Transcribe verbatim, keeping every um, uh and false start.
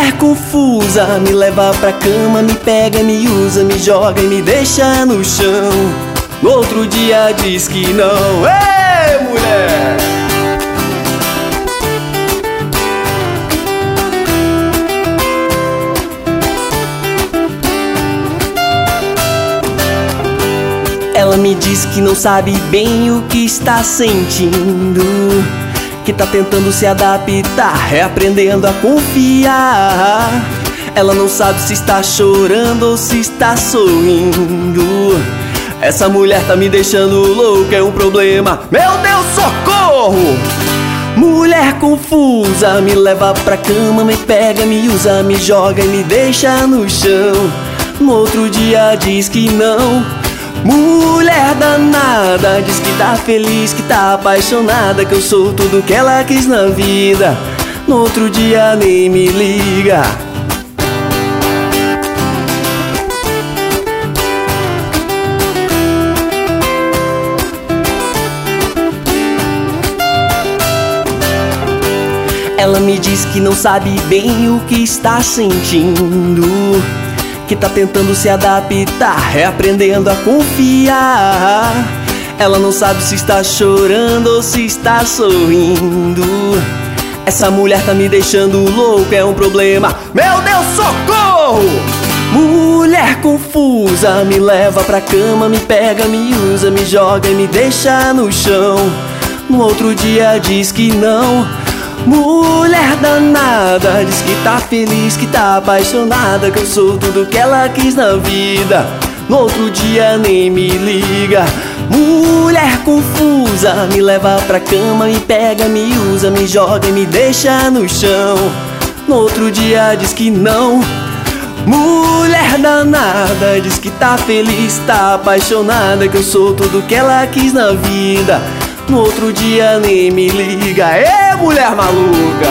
Mulher confusa, me leva pra cama, me pega, me usa, me joga e me deixa no chão. No outro dia diz que não. Ei, mulher! Ela me diz que não sabe bem o que está sentindo, que tá tentando se adaptar, reaprendendo a confiar. Ela não sabe se está chorando ou se está sorrindo. Essa mulher tá me deixando louco, é um problema. Meu Deus, socorro! Mulher confusa, me leva pra cama, me pega, me usa, me joga e me deixa no chão. No outro dia diz que não. Mulher danada, diz que tá feliz, que tá apaixonada, que eu sou tudo que ela quis na vida. No outro dia nem me liga. Ela me diz que não sabe bem o que está sentindo, que tá tentando se adaptar, reaprendendo a confiar. Ela não sabe se está chorando ou se está sorrindo. Essa mulher tá me deixando louco, é um problema. Meu Deus, socorro! Mulher confusa, me leva pra cama, me pega, me usa, me joga e me deixa no chão. No outro dia diz que não. Mulher danada, diz que tá feliz, que tá apaixonada, que eu sou tudo que ela quis na vida. No outro dia nem me liga. Mulher confusa, me leva pra cama, me pega, me usa, me joga e me deixa no chão. No outro dia diz que não. Mulher danada, diz que tá feliz, tá apaixonada, que eu sou tudo que ela quis na vida. No outro dia nem me liga. Ê, mulher maluca!